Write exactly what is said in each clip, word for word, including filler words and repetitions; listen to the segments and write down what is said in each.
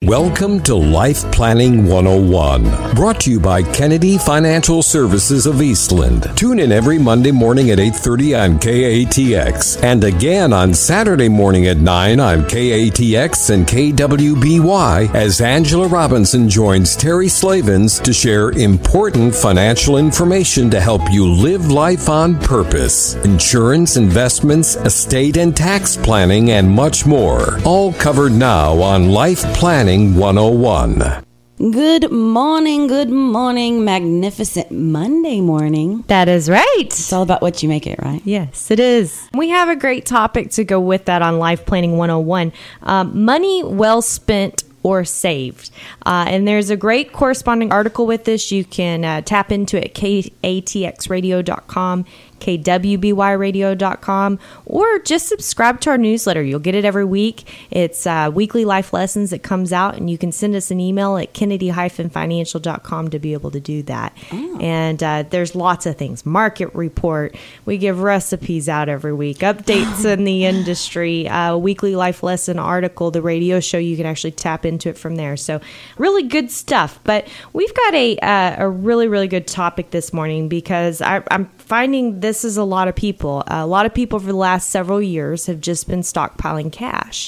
Welcome to Life Planning one oh one, brought to you by Kennedy Financial Services of Eastland. Tune in every Monday morning at eight thirty on K A T X and again on Saturday morning at nine on K A T X and K W B Y as Angela Robinson joins Terry Slavens to share important financial information to help you live life on purpose. Insurance, investments, estate and tax planning, and much more. All covered now on Life Planning one oh one. Good morning, good morning, magnificent Monday morning. That is right. It's all about what you make it, right? Yes, it is. We have a great topic to go with that on Life Planning one oh one. Um, money well spent or saved. Uh, and there's a great corresponding article with this. You can uh, tap into it at K A T X radio dot com, K W B Y radio dot com, or just subscribe to our newsletter. You'll get it every week. It's uh, weekly life lessons that comes out, and you can send us an email at kennedy financial dot com to be able to do that. Oh. And uh, there's lots of things. Market report. We give recipes out every week. Updates in the industry. Uh, weekly life lesson article. The radio show, you can actually tap into it from there. So really good stuff. But we've got a uh, a really, really good topic this morning because I, I'm finding this is a lot of people. A lot of people for the last several years have just been stockpiling cash.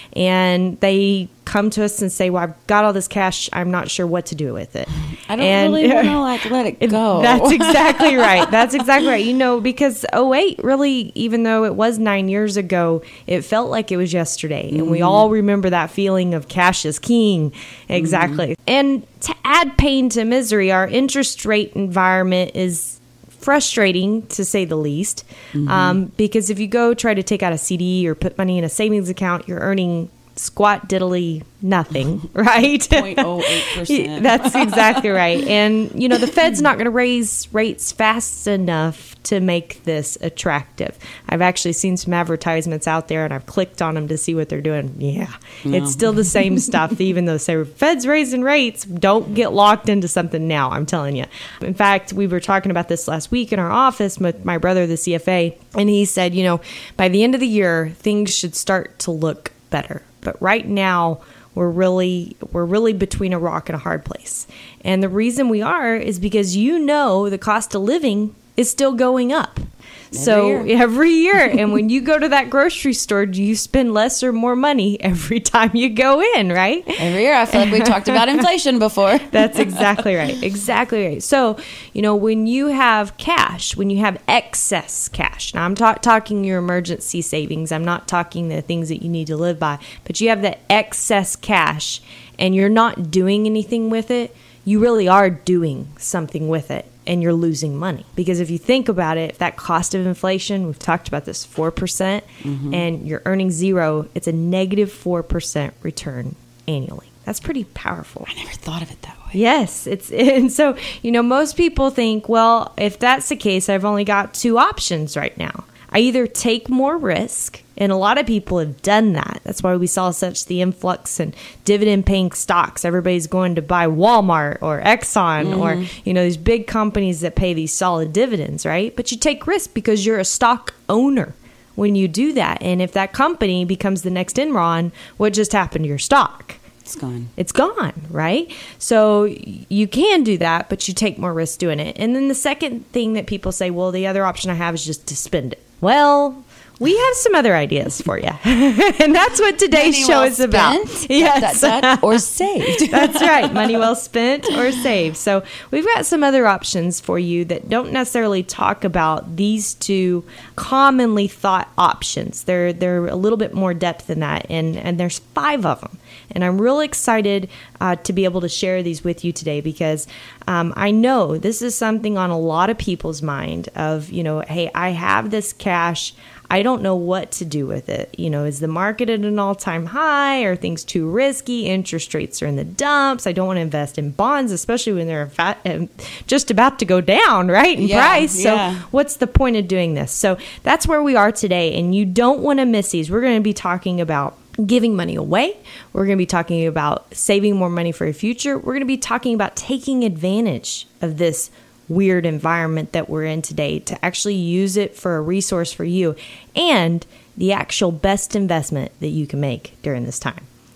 And they come to us and say, well, I've got all this cash. I'm not sure what to do with it. I don't and, really want to like let it go. That's exactly right. That's exactly right. You know, because oh eight really, even though it was nine years ago, it felt like it was yesterday. Mm-hmm. And we all remember that feeling of cash is king. Exactly. Mm-hmm. And to add pain to misery, our interest rate environment is frustrating, to say the least, mm-hmm. um, because if you go try to take out a C D or put money in a savings account, you're earning squat diddly nothing, right? zero point zero eight percent. That's exactly right. And, you know, the Fed's not going to raise rates fast enough to make this attractive. I've actually seen some advertisements out there, and I've clicked on them to see what they're doing. Yeah, no. It's still the same stuff, even though say Fed's raising rates. Don't get locked into something now, I'm telling you. In fact, we were talking about this last week in our office with my brother, the C F A, and he said, you know, by the end of the year, things should start to look better. But right now, we're really we're really between a rock and a hard place. And the reason we are is because, you know, the cost of living is still going up. Every so year. every year. And when you go to that grocery store, do you spend less or more money every time you go in, right? Every year. I feel like we talked about inflation before. That's exactly right. Exactly right. So, you know, when you have cash, when you have excess cash, now I'm ta- talking your emergency savings. I'm not talking the things that you need to live by, but you have the excess cash and you're not doing anything with it, you really are doing something with it. And you're losing money. Because if you think about it, if that cost of inflation, we've talked about this, four percent, mm-hmm. and you're earning zero, it's a negative four percent return annually. That's pretty powerful. I never thought of it that way. Yes. it's And so, you know, most people think, well, if that's the case, I've only got two options right now. I either take more risk, and a lot of people have done that. That's why we saw such the influx in dividend-paying stocks. Everybody's going to buy Walmart or Exxon mm-hmm. or, you know, these big companies that pay these solid dividends, right? But you take risk because you're a stock owner when you do that. And if that company becomes the next Enron, what just happened to your stock? It's gone. It's gone, right? So you can do that, but you take more risk doing it. And then the second thing that people say, well, the other option I have is just to spend it. Well, we have some other ideas for you. And that's what today's money show well is about. Spent, yes. That, that, or saved. That's right. Money well spent or saved. So we've got some other options for you that don't necessarily talk about these two commonly thought options. They're they're a little bit more depth than that. And, and there's five of them. And I'm really excited uh, to be able to share these with you today because um, I know this is something on a lot of people's mind of, you know, hey, I have this cash. I don't know what to do with it. You know, is the market at an all-time high? Are things too risky? Interest rates are in the dumps. I don't want to invest in bonds, especially when they're fat, uh, just about to go down, right, in yeah, price. Yeah. So what's the point of doing this? So that's where we are today, and you don't want to miss these. We're going to be talking about giving money away. We're going to be talking about saving more money for your future. We're going to be talking about taking advantage of this weird environment that we're in today to actually use it for a resource for you and the actual best investment that you can make during this time.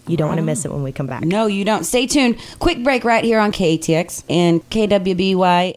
You don't want to miss it when we come back. No, you don't. Stay tuned. Quick break right here on K A T X and K W B Y.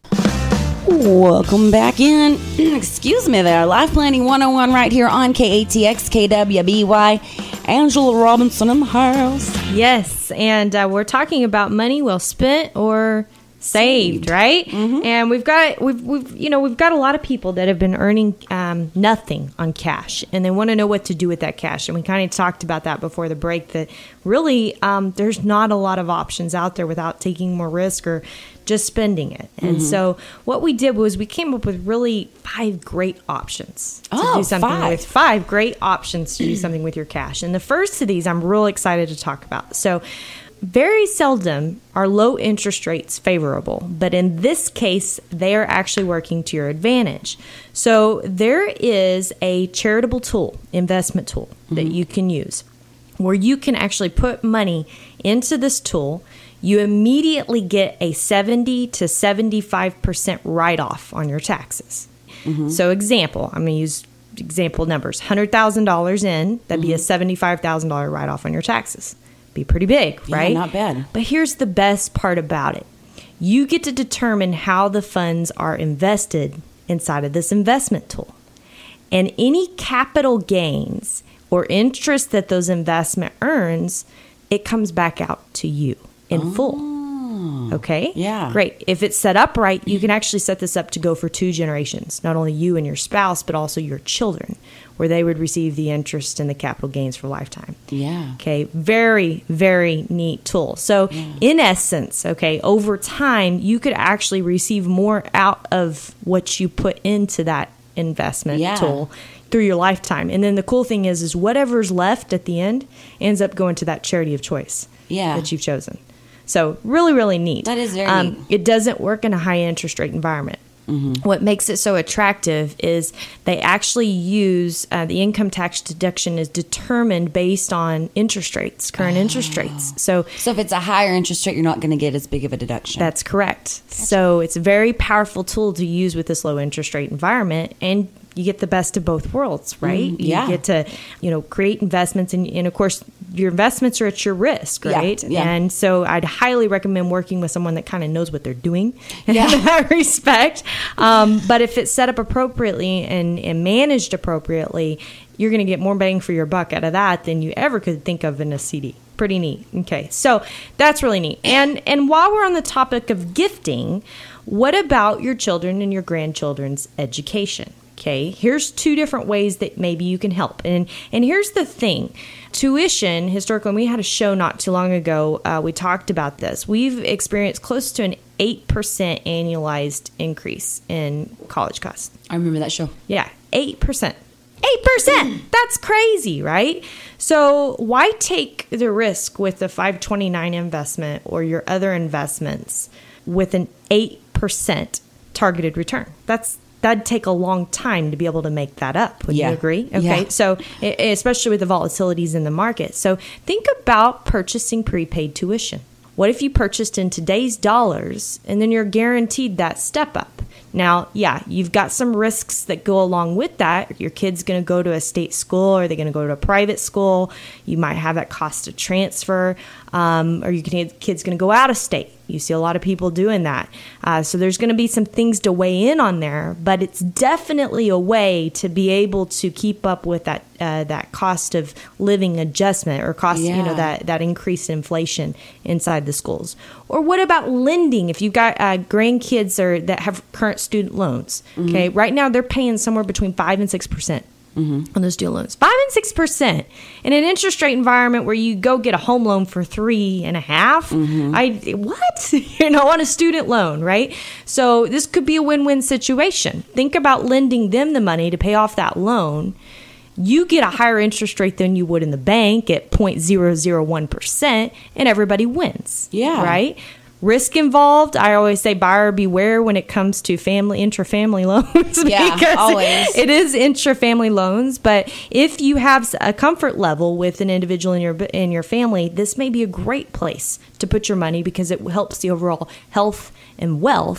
Welcome back in. Excuse me there. Life Planning one oh one right here on K A T X, K W B Y. Angela Robinson in the house. Yes, and uh, we're talking about money well spent or saved, saved. right? Mm-hmm. And we've got we've we've you know we've got a lot of people that have been earning um, nothing on cash, and they want to know what to do with that cash. And we kind of talked about that before the break. That really um, there's not a lot of options out there without taking more risk or just spending it. And mm-hmm. so what we did was we came up with really five great options to oh, do something five. with. Five great options to do something with your cash. And the first of these I'm real excited to talk about. So very seldom are low interest rates favorable, but in this case, they are actually working to your advantage. So there is a charitable tool, investment tool, mm-hmm. that you can use where you can actually put money into this tool. You immediately get a seventy to seventy-five percent write-off on your taxes. Mm-hmm. So example, I'm going to use example numbers. one hundred thousand dollars in, that'd mm-hmm. be a seventy-five thousand dollars write-off on your taxes. Be pretty big, yeah, right? Not bad. But here's the best part about it. You get to determine how the funds are invested inside of this investment tool. And any capital gains or interest that those investment earns, it comes back out to you in oh, full. Okay? Yeah. Great. If it's set up right, you can actually set this up to go for two generations. Not only you and your spouse, but also your children, where they would receive the interest and the capital gains for lifetime. Yeah. Okay. Very, very neat tool. So yeah. in essence, okay, over time, you could actually receive more out of what you put into that investment yeah. tool through your lifetime. And then the cool thing is, is whatever's left at the end ends up going to that charity of choice yeah. that you've chosen. So really, really neat. That is very um, neat. It doesn't work in a high interest rate environment. Mm-hmm. What makes it so attractive is they actually use uh, the income tax deduction is determined based on interest rates, current oh. interest rates. So, so if it's a higher interest rate, you're not going to get as big of a deduction. That's correct. Gotcha. So it's a very powerful tool to use with this low interest rate environment, and you get the best of both worlds, right? Mm, yeah. You get to, you know, create investments, and, and of course, your investments are at your risk, right? Yeah, yeah. And so I'd highly recommend working with someone that kind of knows what they're doing yeah. in that respect. Um, but if it's set up appropriately and, and managed appropriately, you're going to get more bang for your buck out of that than you ever could think of in a C D. Pretty neat. Okay, so that's really neat. And and while we're on the topic of gifting, what about your children and your grandchildren's education? Okay, here's two different ways that maybe you can help. And and here's the thing. Tuition, historically, when we had a show not too long ago, uh, we talked about this. We've experienced close to an eight percent annualized increase in college costs. I remember that show. Yeah, eight percent. eight percent! That's crazy, right? So why take the risk with the five twenty-nine investment or your other investments with an eight percent targeted return? That's That'd take a long time to be able to make that up. Would yeah. you agree? Okay. Yeah. So, especially with the volatilities in the market. So, think about purchasing prepaid tuition. What if you purchased in today's dollars and then you're guaranteed that step up? Now, yeah, you've got some risks that go along with that. Your kid's going to go to a state school, or they're going to go to a private school. You might have that cost of transfer, um, or your kid's going to go out of state. You see a lot of people doing that. Uh, so there's going to be some things to weigh in on there, but it's definitely a way to be able to keep up with that uh, that cost of living adjustment, or cost, yeah. you know, that that increased inflation inside the schools. Or what about lending? If you've got uh, grandkids or that have current student loans, mm-hmm. okay, right now they're paying somewhere between five and six percent. Mm-hmm. On those student loans, five and six percent in an interest rate environment where you go get a home loan for three and a half. Mm-hmm. I what you know on a student loan, right? So this could be a win-win situation. Think about lending them the money to pay off that loan. You get a higher interest rate than you would in the bank at zero point zero zero one percent, and everybody wins. Yeah, right. Risk involved. I always say buyer beware when it comes to family intra-family loans. Yeah, because always. It is intra-family loans, but if you have a comfort level with an individual in your in your family, this may be a great place to put your money because it helps the overall health and wealth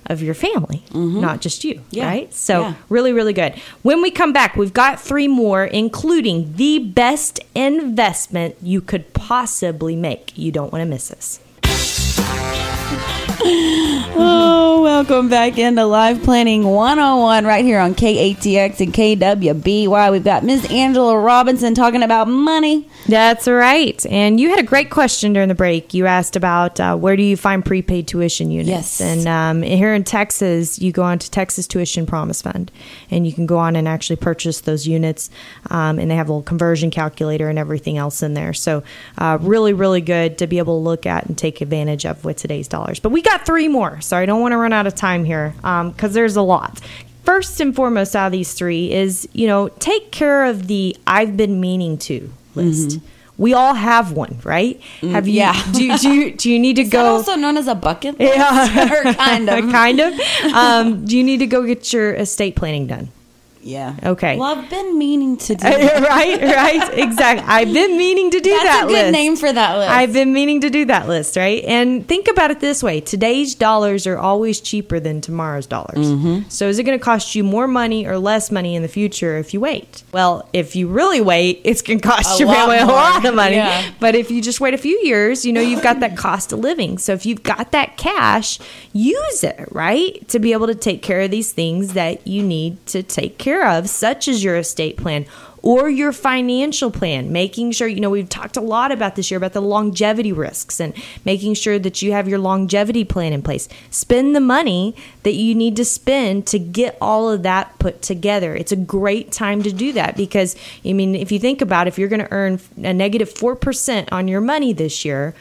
of your family, mm-hmm. not just you, yeah. right? So yeah. really, really good. When we come back, we've got three more, including the best investment you could possibly make. You don't want to miss this. Oh, welcome back into Life Planning one oh one right here on K A T X and K W B Y. We've got Miz Angela Robinson talking about money. That's right. And you had a great question during the break. You asked about uh, where do you find prepaid tuition units? Yes. And um, here in Texas, you go on to Texas Tuition Promise Fund, and you can go on and actually purchase those units. Um, and they have a little conversion calculator and everything else in there. So uh, really, really good to be able to look at and take advantage of with today's dollars. But we got three more, so I don't want to run out of time here because um, there's a lot. First and foremost out of these three is, you know, take care of the I've been meaning to list. Mm-hmm. We all have one, right? Mm, have you? Yeah. Do, do you? Do you need to is go? That also known as a bucket list? Yeah, or kind of. kind of. Um, do you need to go get your estate planning done? Yeah. Okay. Well, I've been meaning to do that. right, right, exactly. I've been meaning to do That's that list. That's a good list. name for that list. I've been meaning to do that list, right? And think about it this way. Today's dollars are always cheaper than tomorrow's dollars. Mm-hmm. So is it going to cost you more money or less money in the future if you wait? Well, if you really wait, it's going to cost a you lot a lot of money. Yeah. But if you just wait a few years, you know, you've got that cost of living. So if you've got that cash, use it, right? To be able to take care of these things that you need to take care of, such as your estate plan or your financial plan, making sure, you know, we've talked a lot about this year about the longevity risks and making sure that you have your longevity plan in place. Spend the money that you need to spend to get all of that put together. It's a great time to do that because, I mean, if you think about it, if you're going to earn a negative four percent on your money this year,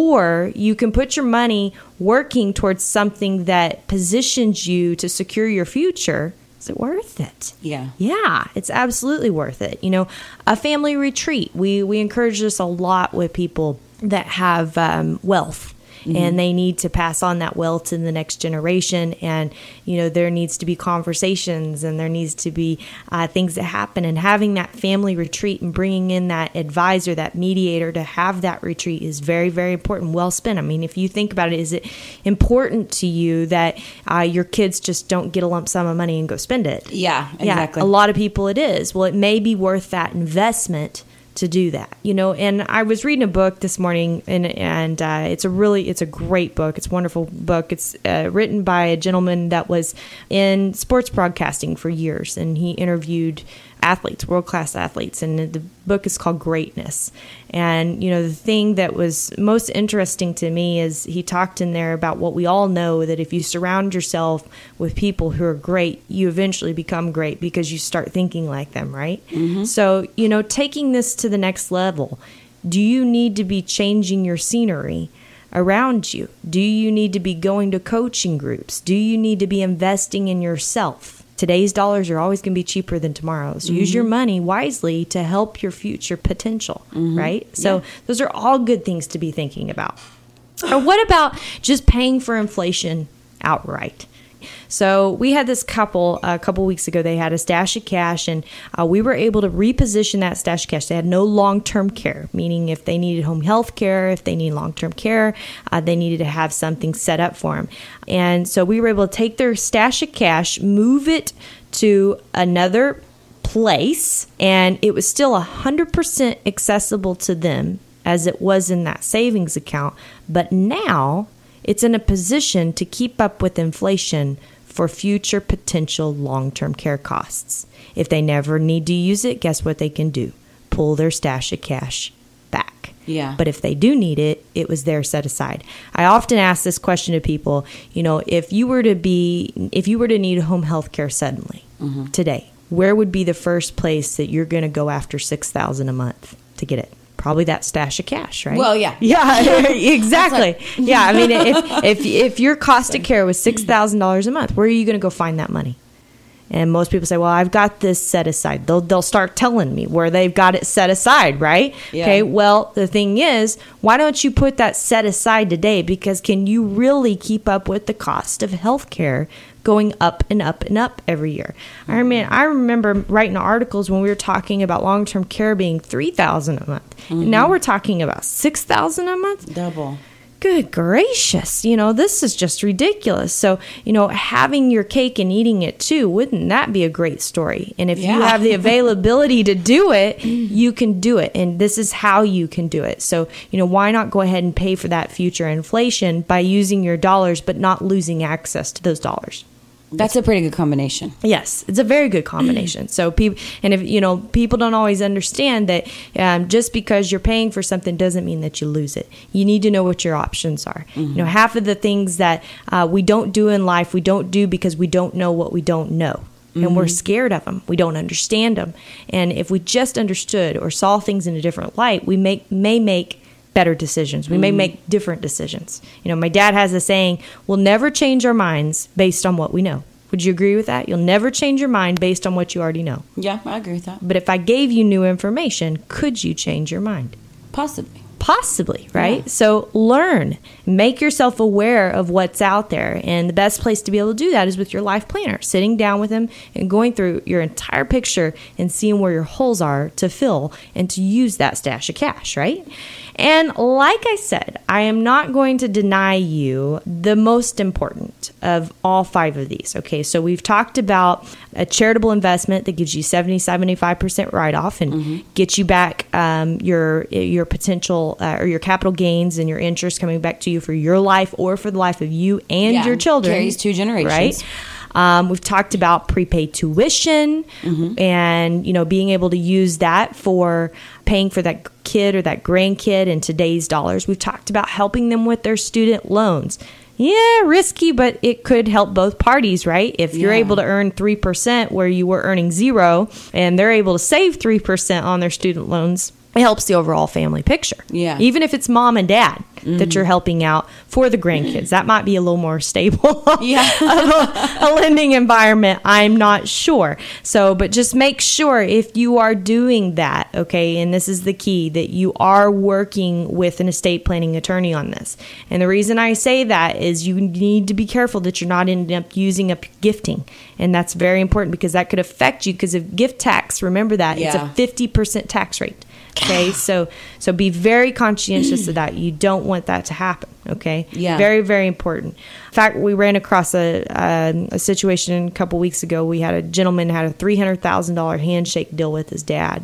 or you can put your money working towards something that positions you to secure your future, is it worth it? Yeah. Yeah, it's absolutely worth it. You know, a family retreat. We we encourage this a lot with people that have um, wealth. Mm-hmm. And they need to pass on that wealth to the next generation. And, you know, there needs to be conversations and there needs to be uh, things that happen. And having that family retreat and bringing in that advisor, that mediator to have that retreat is very, very important. Well spent. I mean, if you think about it, is it important to you that uh, your kids just don't get a lump sum of money and go spend it? Yeah, exactly. Yeah, a lot of people it is. Well, it may be worth that investment to do that, you know. And I was reading a book this morning, and and uh, it's a really it's a great book. It's a wonderful book. It's uh, written by a gentleman that was in sports broadcasting for years, and he interviewed athletes, world-class athletes, and the book is called Greatness. And, you know, the thing that was most interesting to me is he talked in there about what we all know, that if you surround yourself with people who are great, you eventually become great because you start thinking like them, right? Mm-hmm. So, you know, taking this to the next level, do you need to be changing your scenery around you? Do you need to be going to coaching groups? Do you need to be investing in yourself? Today's dollars are always going to be cheaper than tomorrow's. Mm-hmm. Use your money wisely to help your future potential, mm-hmm. right? So yeah. Those are all good things to be thinking about. Or what about just paying for inflation outright? So we had this couple a couple weeks ago. They had a stash of cash, and uh, we were able to reposition that stash of cash. They had no long-term care, meaning if they needed home health care, if they need long-term care, uh, they needed to have something set up for them. And so we were able to take their stash of cash, move it to another place, and it was still one hundred percent accessible to them as it was in that savings account. But now it's in a position to keep up with inflation for future potential long-term care costs. If they never need to use it, guess what they can do? Pull their stash of cash back. Yeah. But if they do need it, it was there set aside. I often ask this question to people, you know, if you were to be, if you were to need home health care suddenly mm-hmm. today, where would be the first place that you're going to go after six thousand dollars a month to get it? Probably that stash of cash, right? Well, yeah. Yeah, exactly. Yeah, I mean, if if if your cost of care was six thousand dollars a month, where are you going to go find that money? And most people say, well, I've got this set aside. They'll they'll start telling me where they've got it set aside, right? Yeah. Okay, well, the thing is, why don't you put that set aside today? Because can you really keep up with the cost of health care going up and up and up every year? I mean, I remember writing articles when we were talking about long-term care being three thousand dollars a month. Mm-hmm. And now we're talking about six thousand dollars a month. Double. good gracious, you know, this is just ridiculous. So, you know, having your cake and eating it too, wouldn't that be a great story? And if Yeah. you have the availability to do it, you can do it. And this is how you can do it. So, you know, why not go ahead and pay for that future inflation by using your dollars, but not losing access to those dollars? That's a pretty good combination. Yes, it's a very good combination. So people, and if you know, people don't always understand that um, just because you're paying for something doesn't mean that you lose it. You need to know what your options are. Mm-hmm. You know, half of the things that uh, we don't do in life, we don't do because we don't know what we don't know. And mm-hmm. we're scared of them. We don't understand them. And if we just understood or saw things in a different light, we make may make better decisions. We mm-hmm. may make different decisions. You know, my dad has a saying, we'll never change our minds based on what we know. Would you agree with that? You'll never change your mind based on what you already know. Yeah, I agree with that. But if I gave you new information, could you change your mind? Possibly. Possibly, right? Yeah. So learn, make yourself aware of what's out there. And the best place to be able to do that is with your life planner, sitting down with him and going through your entire picture and seeing where your holes are to fill and to use that stash of cash, right? And like I said, I am not going to deny you the most important of all five of these. Okay, so we've talked about a charitable investment that gives you seventy, seventy-five percent write-off and mm-hmm. gets you back um, your your potential uh, or your capital gains and your interest coming back to you for your life or for the life of you and yeah, your children. Carries two generations. Right? Um, we've talked about prepaid tuition mm-hmm. and, you know, being able to use that for paying for that kid or that grandkid in today's dollars. We've talked about helping them with their student loans. Yeah, risky, but it could help both parties, right? If you're yeah. able to earn three percent where you were earning zero and they're able to save three percent on their student loans, it helps the overall family picture. Yeah. Even if it's mom and dad mm-hmm. that you're helping out for the grandkids, that might be a little more stable yeah. of a, a lending environment. I'm not sure. So, but just make sure if you are doing that, okay, and this is the key, that you are working with an estate planning attorney on this. And the reason I say that is you need to be careful that you're not ending up using up gifting. And that's very important because that could affect you because of gift tax. Remember that. Yeah. It's a fifty percent tax rate. Okay, so so be very conscientious of that. You don't want that to happen. Okay, yeah, very very important. In fact, we ran across a a, a situation a couple weeks ago. We had a gentleman had a three hundred thousand dollar handshake deal with his dad,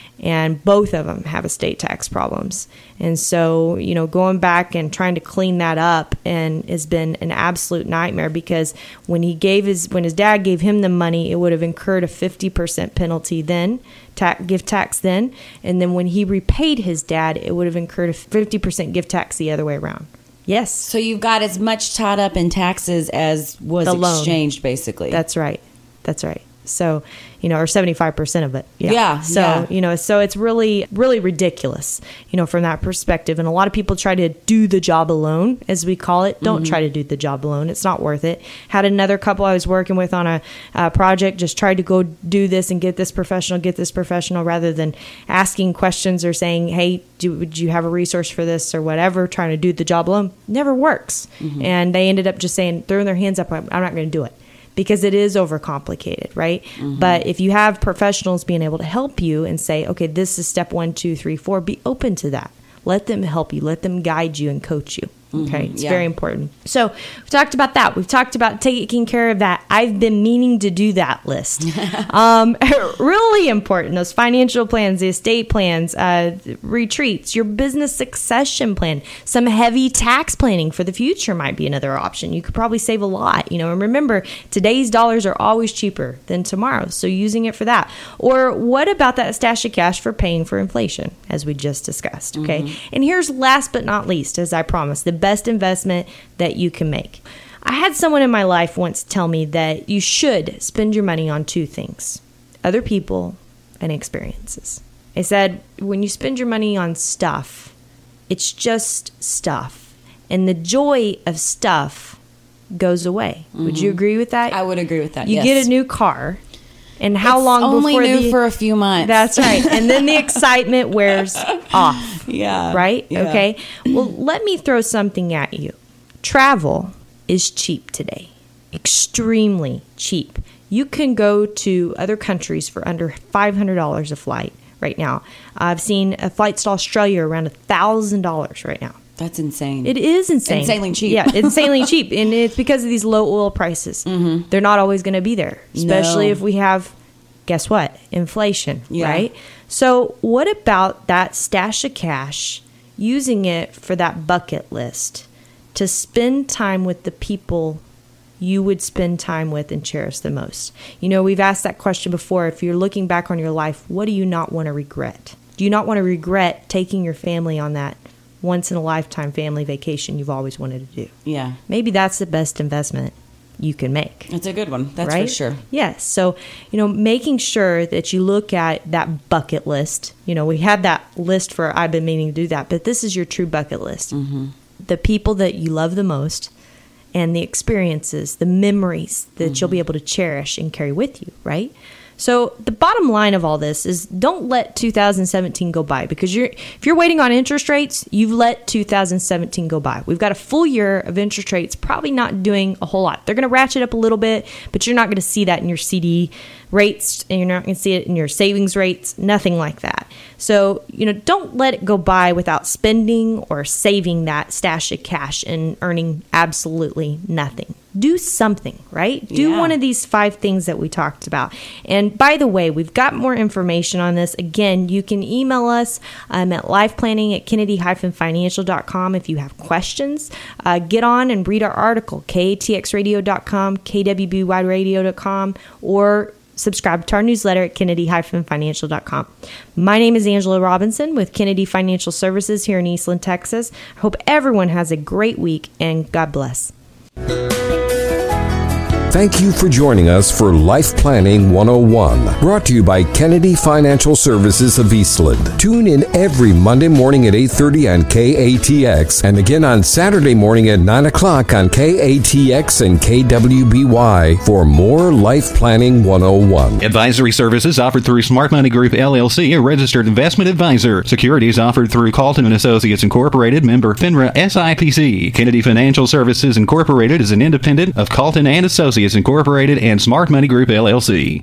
and both of them have estate tax problems. And so, you know, going back and trying to clean that up and has been an absolute nightmare because when he gave his when his dad gave him the money, it would have incurred a fifty percent penalty then. Tax, gift tax then, and then when he repaid his dad, it would have incurred a fifty percent gift tax the other way around. Yes. So you've got as much tied up in taxes as was The loan. exchanged, basically. That's right. That's right. So, you know, or seventy-five percent of it. Yeah. Yeah, So, yeah. you know, so it's really, really ridiculous, you know, from that perspective. And a lot of people try to do the job alone, as we call it. Don't Mm-hmm. try to do the job alone. It's not worth it. Had another couple I was working with on a uh, project, just tried to go do this and get this professional, get this professional, rather than asking questions or saying, hey, do, would you have a resource for this or whatever, trying to do the job alone. Never works. Mm-hmm. And they ended up just saying, throwing their hands up, I'm not going to do it. Because it is overcomplicated, right? Mm-hmm. But if you have professionals being able to help you and say, okay, this is step one, two, three, four, be open to that. Let them help you. Let them guide you and coach you. Okay, Mm-hmm. it's Yeah. very important. So we've talked about that. We've talked about taking care of that. I've been meaning to do that list. um, really important. Those financial plans, the estate plans, uh, retreats, your business succession plan, some heavy tax planning for the future might be another option. You could probably save a lot. You know, and remember, today's dollars are always cheaper than tomorrow's. So using it for that. Or what about that stash of cash for paying for inflation, as we just discussed? Okay. Mm-hmm. And here's last but not least, as I promised, the best investment that you can make. I had someone in my life once tell me that you should spend your money on two things: other people and experiences. They said when you spend your money on stuff, it's just stuff, and the joy of stuff goes away. Mm-hmm. Would you agree with that? I would agree with that. You yes. get a new car, and how it's long only before new the, for a few months? That's right, and then the excitement wears off. Yeah. Right? Yeah. Okay. Well, let me throw something at you. Travel is cheap today. Extremely cheap. You can go to other countries for under five hundred dollars a flight right now. I've seen a flights to Australia around one thousand dollars right now. That's insane. It is insane. Insanely cheap. Yeah, insanely cheap. And it's because of these low oil prices. Mm-hmm. They're not always going to be there, especially No. if we have, guess what? Inflation, Yeah. right? So what about that stash of cash, using it for that bucket list to spend time with the people you would spend time with and cherish the most? You know, we've asked that question before. If you're looking back on your life, what do you not want to regret? Do you not want to regret taking your family on that once in a lifetime family vacation you've always wanted to do? Yeah. Maybe that's the best investment you can make. It's a good one. That's right? for sure. Yes. So, you know, making sure that you look at that bucket list. You know, we had that list for I've been meaning to do that, but this is your true bucket list. Mm-hmm. The people that you love the most and the experiences, the memories that mm-hmm. you'll be able to cherish and carry with you, right? So the bottom line of all this is don't let two thousand seventeen go by, because you're if you're waiting on interest rates, you've let two thousand seventeen go by. We've got a full year of interest rates probably not doing a whole lot. They're going to ratchet up a little bit, but you're not going to see that in your C D rates, and you're not going to see it in your savings rates, nothing like that. So, you know, don't let it go by without spending or saving that stash of cash and earning absolutely nothing. Do something, right? Do Yeah. one of these five things that we talked about. And by the way, we've got more information on this. Again, you can email us um, at lifeplanning at kennedy dash financial dot com if you have questions. Uh, get on and read our article, k a t x radio dot com, k w b y radio dot com, or subscribe to our newsletter at kennedy dash financial dot com. My name is Angela Robinson with Kennedy Financial Services here in Eastland, Texas. I hope everyone has a great week, and God bless. Thank you for joining us for Life Planning one oh one, brought to you by Kennedy Financial Services of Eastland. Tune in every Monday morning at eight thirty on K A T X and again on Saturday morning at nine o'clock on K A T X and K W B Y for more Life Planning one oh one. Advisory services offered through Smart Money Group, L L C, a registered investment advisor. Securities offered through Calton and Associates Incorporated, member FINRA S I P C. Kennedy Financial Services Incorporated is an independent of Calton and Associates Incorporated and Smart Money Group, L L C.